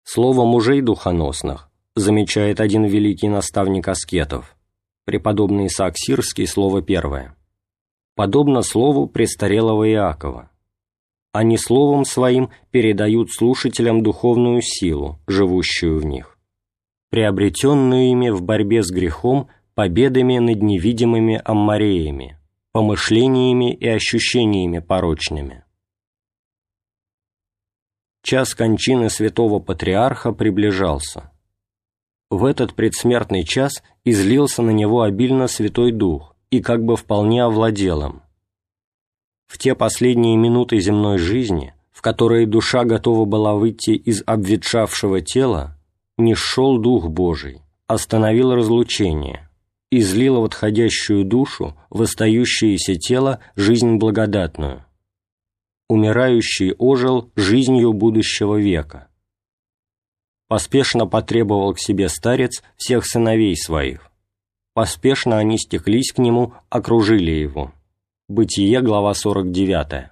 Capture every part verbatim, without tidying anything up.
Слово мужей духоносных, замечает один великий наставник аскетов, преподобный Исаак Сирский, слово первое, подобно слову престарелого Иакова. Они словом своим передают слушателям духовную силу, живущую в них, приобретенную ими в борьбе с грехом победами над невидимыми аммареями, помышлениями и ощущениями порочными. Час кончины святого патриарха приближался. В этот предсмертный час излился на него обильно Святой Дух и как бы вполне овладел им. В те последние минуты земной жизни, в которые душа готова была выйти из обветшавшего тела, низшел Дух Божий, остановил разлучение, излил в отходящую душу, в остающееся тело, жизнь благодатную. Умирающий ожил жизнью будущего века. Поспешно потребовал к себе старец всех сыновей своих. Поспешно они стеклись к нему, окружили его. Бытие, глава сорок девятая.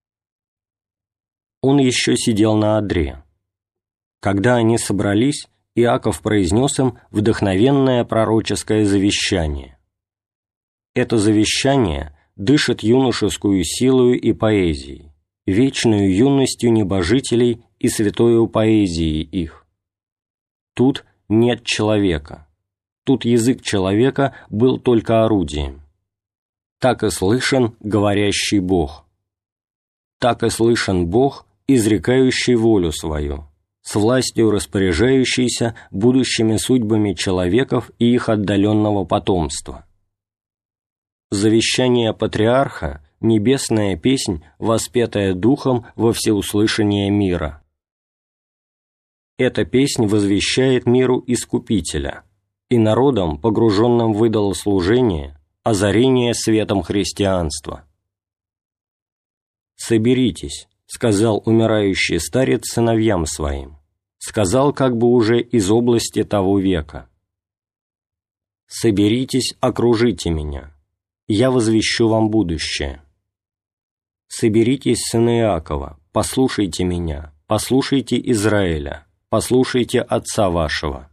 Он еще сидел на одре. Когда они собрались, Иаков произнес им вдохновенное пророческое завещание. Это завещание дышит юношескую силою и поэзией, вечную юностью небожителей и святою поэзией их. Тут нет человека. Тут язык человека был только орудием. Так и слышен говорящий Бог. Так и слышен Бог, изрекающий волю свою, с властью распоряжающийся будущими судьбами человеков и их отдаленного потомства. Завещание патриарха — небесная песнь, воспетая Духом во всеуслышание мира. Эта песнь возвещает миру Искупителя и народам, погруженным в идолослужение, озарение светом христианства. «Соберитесь», — сказал умирающий старец сыновьям своим, сказал как бы уже из области того века. «Соберитесь, окружите меня, я возвещу вам будущее. Соберитесь, сыны Иакова, послушайте меня, послушайте Израиля, послушайте отца вашего.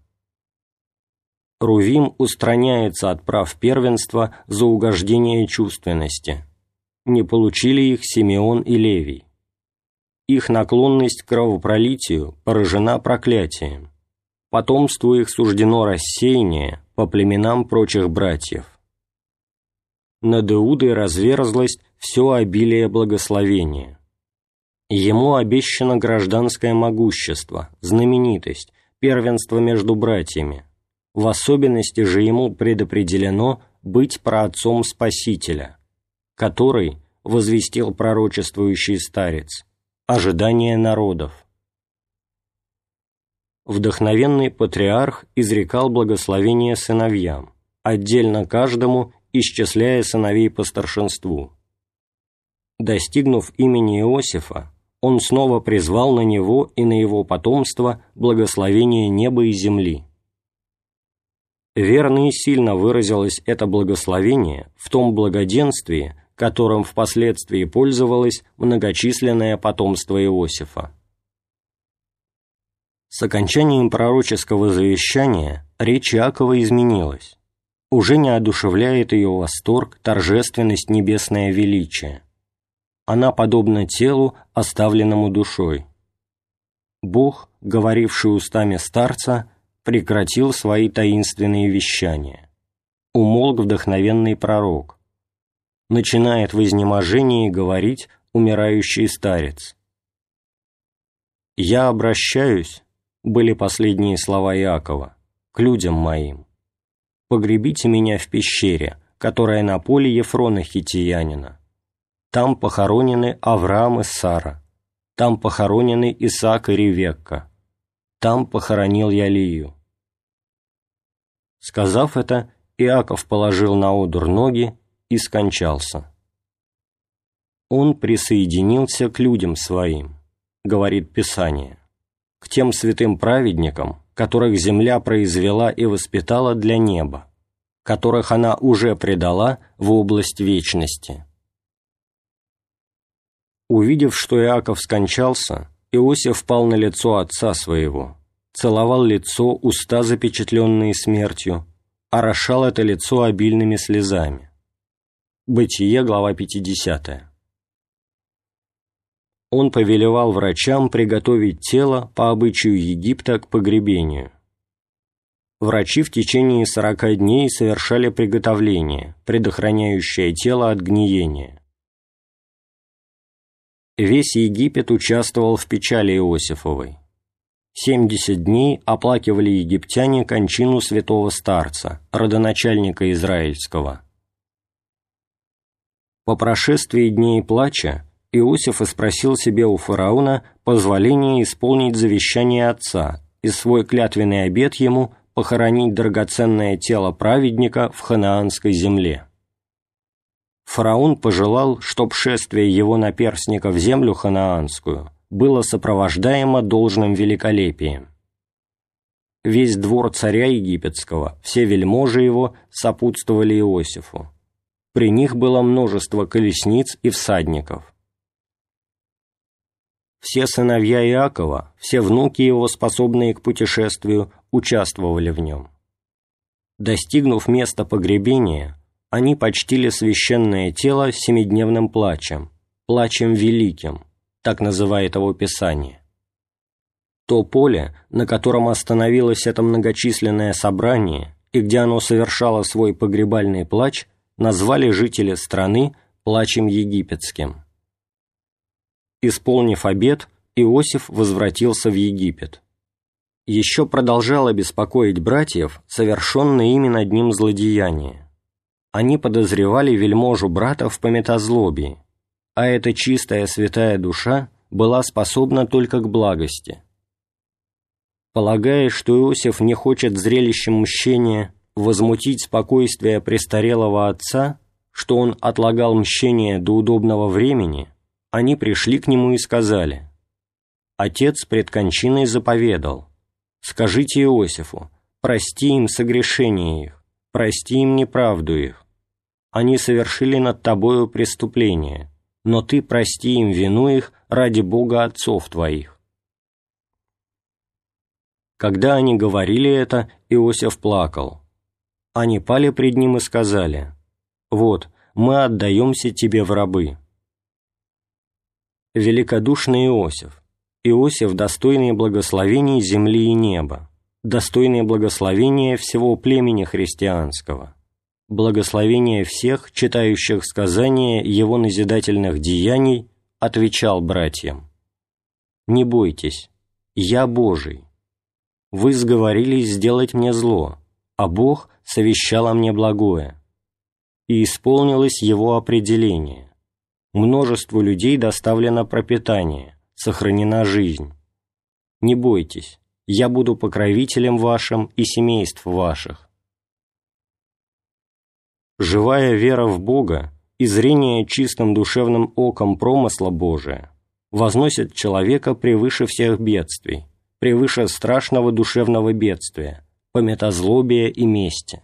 Рувим устраняется от прав первенства за угождение чувственности. Не получили их Симеон и Левий. Их наклонность к кровопролитию поражена проклятием. Потомству их суждено рассеяние по племенам прочих братьев. Над Иудой разверзлось все обилие благословения. Ему обещано гражданское могущество, знаменитость, первенство между братьями. В особенности же ему предопределено быть праотцом Спасителя, который, возвестил пророчествующий старец, ожидание народов. Вдохновенный патриарх изрекал благословение сыновьям, отдельно каждому исчисляя сыновей по старшинству. Достигнув имени Иосифа, он снова призвал на него и на его потомство благословение неба и земли. Верно и сильно выразилось это благословение в том благоденствии, которым впоследствии пользовалось многочисленное потомство Иосифа. С окончанием пророческого завещания речь Иакова изменилась. Уже не одушевляет ее восторг, торжественность, небесное величие. Она подобна телу, оставленному душой. Бог, говоривший устами старца, прекратил свои таинственные вещания. Умолк вдохновенный пророк. Начинает в изнеможении говорить умирающий старец. «Я обращаюсь», — были последние слова Иакова, — «к людям моим. Погребите меня в пещере, которая на поле Ефрона Хитиянина. Там похоронены Авраам и Сара, там похоронены Исаак и Ревекка, там похоронил я Лию». Сказав это, Иаков положил на одур ноги и скончался. Он присоединился к людям своим, говорит Писание, к тем святым праведникам, которых земля произвела и воспитала для неба, которых она уже предала в область вечности. Увидев, что Иаков скончался, Иосиф пал на лицо отца своего целовал лицо, уста, запечатленные смертью, орошал это лицо обильными слезами. Бытие, глава пятидесятая. Он повелевал врачам приготовить тело по обычаю Египта к погребению. Врачи в течение сорока дней совершали приготовление, предохраняющее тело от гниения. Весь Египет участвовал в печали Иосифовой. Семьдесят дней оплакивали египтяне кончину святого старца, родоначальника израильского. По прошествии дней плача Иосиф испросил себе у фараона позволение исполнить завещание отца и свой клятвенный обет ему похоронить драгоценное тело праведника в ханаанской земле. Фараон пожелал, чтоб шествие его наперстника в землю ханаанскую было сопровождаемо должным великолепием. Весь двор царя египетского, все вельможи его сопутствовали Иосифу. При них было множество колесниц и всадников. Все сыновья Иакова, все внуки его, способные к путешествию, участвовали в нем. Достигнув места погребения, они почтили священное тело семидневным плачем, плачем великим, так называет его Писание. То поле, на котором остановилось это многочисленное собрание и где оно совершало свой погребальный плач, назвали жители страны плачем египетским. Исполнив обет, Иосиф возвратился в Египет. Еще продолжало беспокоить братьев совершенное ими над ним злодеяние. Они подозревали вельможу брата в пометозлобии, а эта чистая святая душа была способна только к благости. Полагая, что Иосиф не хочет зрелищем мщения возмутить спокойствие престарелого отца, что он отлагал мщение до удобного времени, они пришли к нему и сказали: «Отец пред кончиной заповедал: скажите Иосифу, прости им согрешение их, прости им неправду их. Они совершили над тобою преступление, но ты прости им вину их ради Бога отцов твоих». Когда они говорили это, Иосиф плакал. Они пали пред ним и сказали: «Вот, мы отдаемся тебе в рабы». Великодушный Иосиф, Иосиф, достойный благословений земли и неба, достойный благословения всего племени христианского, благословения всех, читающих сказания его назидательных деяний, отвечал братьям: «Не бойтесь, я Божий. Вы сговорились сделать мне зло, а Бог совещал о мне благое. И исполнилось его определение. Множеству людей доставлено пропитание, сохранена жизнь. Не бойтесь, я буду покровителем вашим и семейств ваших». Живая вера в Бога и зрение чистым душевным оком промысла Божия возносит человека превыше всех бедствий, превыше страшного душевного бедствия, пометозлобия и мести.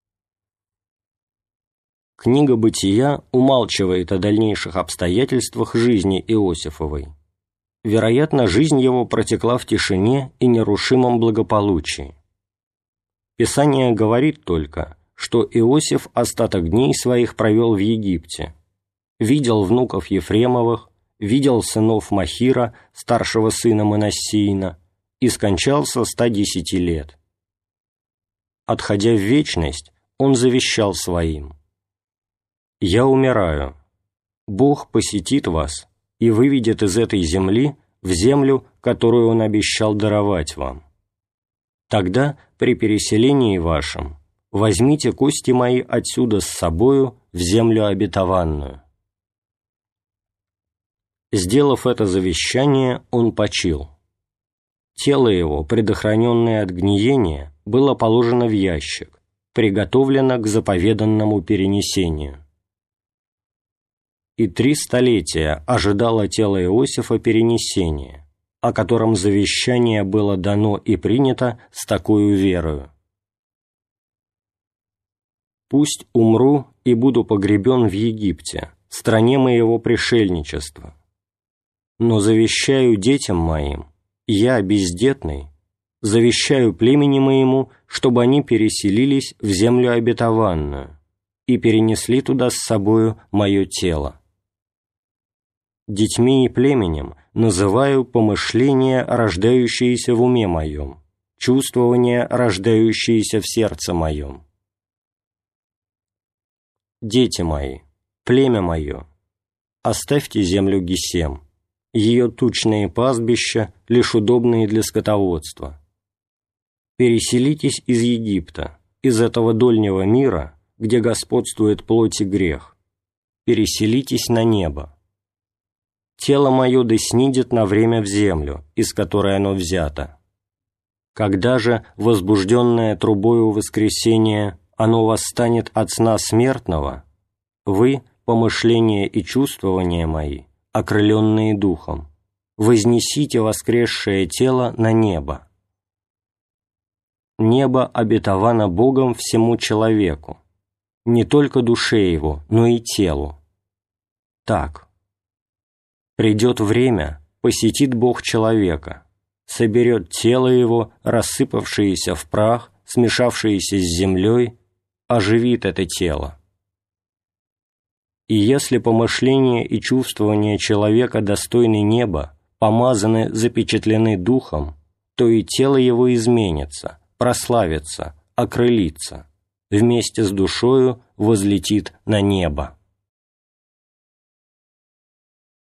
Книга «Бытия» умалчивает о дальнейших обстоятельствах жизни Иосифовой. Вероятно, жизнь его протекла в тишине и нерушимом благополучии. Писание говорит только, что Иосиф остаток дней своих провел в Египте, видел внуков Ефремовых, видел сынов Махира, старшего сына Манассиина, и скончался ста десяти лет. Отходя в вечность, он завещал своим: «Я умираю. Бог посетит вас и выведет из этой земли в землю, которую Он обещал даровать вам. Тогда, при переселении вашем, возьмите кости мои отсюда с собою в землю обетованную». Сделав это завещание, он почил. Тело его, предохраненное от гниения, было положено в ящик, приготовлено к заповеданному перенесению. И три столетия ожидало тело Иосифа перенесения, о котором завещание было дано и принято с такою верою: «Пусть умру и буду погребен в Египте, стране моего пришельничества. Но завещаю детям моим, я, бездетный, завещаю племени моему, чтобы они переселились в землю обетованную и перенесли туда с собою мое тело. Детьми и племенем называю помышления, рождающиеся в уме моем, чувствования, рождающиеся в сердце моем. Дети мои, племя мое, оставьте землю Гесем, ее тучные пастбища, лишь удобные для скотоводства. Переселитесь из Египта, из этого дольнего мира, где господствует плоть и грех. Переселитесь на небо. Тело мое да снидет на время в землю, из которой оно взято. Когда же, возбужденное трубою воскресения, оно восстанет от сна смертного, вы, помышления и чувствования мои, окрыленные духом, вознесите воскресшее тело на небо. Небо обетовано Богом всему человеку, не только душе его, но и телу. Так, придет время, посетит Бог человека, соберет тело его, рассыпавшееся в прах, смешавшееся с землей, оживит это тело. И если помышления и чувствования человека достойны неба, помазаны, запечатлены Духом, то и тело его изменится, прославится, окрылится, вместе с душою возлетит на небо.